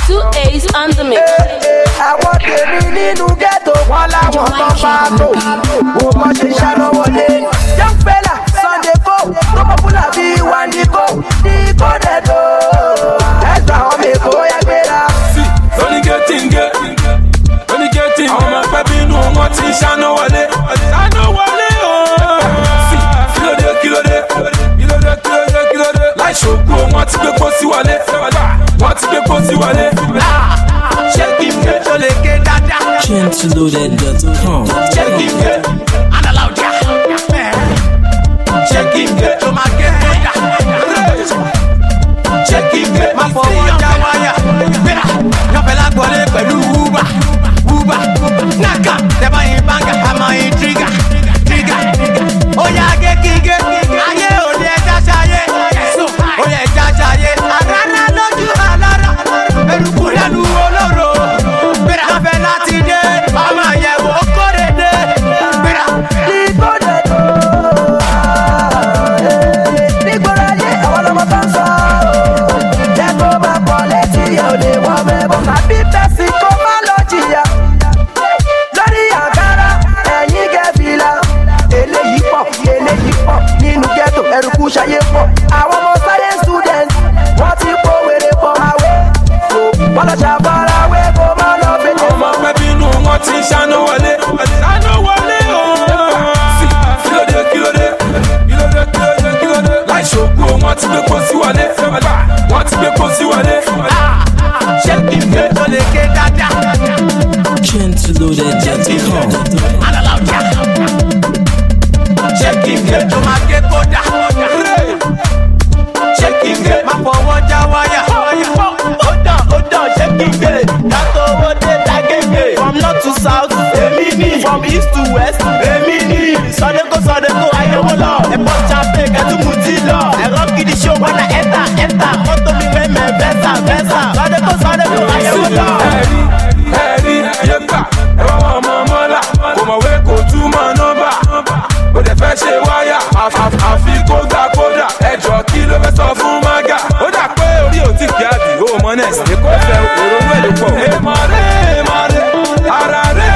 2A's on the mix. Àwọn tèmi nínú ghetto wọn láwọn kan bá bò. Wò kàn ṣe ṣáná wọlé. Young fella Sunday Go tó popular bí Wandigo ní Kódẹ́dọ̀. Ẹ̀sùn àwọn mèkó yẹ gbéra. Lóní gẹ́tìngẹ́, lóní gẹ́tìngẹ́. Àwọn ọmọ ẹgbẹ́ bínú wọn ti ṣáná wọlé. Ṣáná wọlé ooo. Kílódé, kílódé, kílódé, kílódé, kílódé. Láì ṣògo wọn ti gbé pósí wọlé. Wọ́n ti gbé pósí wọlé. Ṣé kí n gbé tó lè ké dáadáa? Gentleloaded.com. Ṣé kí n gbé Analaudia? Ṣé kí n gbé tó máa ké kódà? Ṣé kí n gbé máa fọwọ́ já wáyà? Yọ̀fẹ́ lágbọ́lé pẹ̀lú wúbà. Náka tẹ́bá yín báńgà àmọ́ yín tírígà. Ó yá gé kí n gé. Ayé òde ẹja ṣayé. Ó yẹ ẹja ṣayé. Àrárá lójú àlára. Eruku lẹ́nu olóró. Yọ̀fẹ́ láti dé. Ọmọ àyẹ̀wò kórè dé. Ní Kódẹ́dọ̀. Nígboro ayé àwọn ọmọ tó ń sọ. Jẹ́ kó máa pọ̀ létí ẹ̀ ò lè wọ́n mẹ́bọ̀. Tàbí tẹ̀sí kó má lọ jìyà. Lórí àkàrà ẹ̀yìn gẹ̀fìlà. Eléyìí pọ̀ nínú ghetto ẹ̀rùkú ṣayé pọ̀. Àwọn ọmọ science students wọ́n ti kó wèrè pọ̀ àwẹ̀. Wọ́n lọ ṣàfarawé kó má lọ fèjì Ọmọ ẹgbẹ́ bínú wọn ti ṣáná wọlé. Ṣáná wọlé ooo. Kílódé, kílódé, kílódé, kílódé, kílódé. Láì ṣògo wọn ti gbé pósí wọlé. Wọ́n ti gbé pósí wọlé. Ṣé kí n gbé tó lè ké dáadáa? Gentleloaded.com. Analaudia. Ṣé kí n gbé tó máa ké kódà? Ṣé kí n gbé máa fọwọ́ já wáyà? Ó dàn, ṣé kí n gbé? Dátò owó dé dágége. From north to south, èmi ní. From east to west, èmi ní. Sọdẹ́kọ̀ ayẹwo lọ. Ẹ̀pọ̀ chape kẹ́tùmù ti lọ. Ẹ̀rọ gidi ṣó wọ́n na ẹ̀ta. Mọ́tò mi wẹ́ mẹ́ vẹ́sà. Sọdẹ́kọ̀ ayẹwo lọ. Ẹ̀rí yẹ́pà ẹ̀rọ ọmọ mọ́lá. Kò mọ̀wé kò túmọ̀ nọ́mbà. Ó dẹ̀ fẹ́ ṣe wáyà. Àfi kó gbà kódà. Ẹjọ́ kí ló fẹ́ sọ fún mága? Ó dà pé orí ò tí kí á dì. Ó mọ nẹ́ẹ̀sì. Èkó fẹ́ òróró ẹ̀ ló pọ̀. Èèmọ̀ rẹ̀ ara rẹ̀.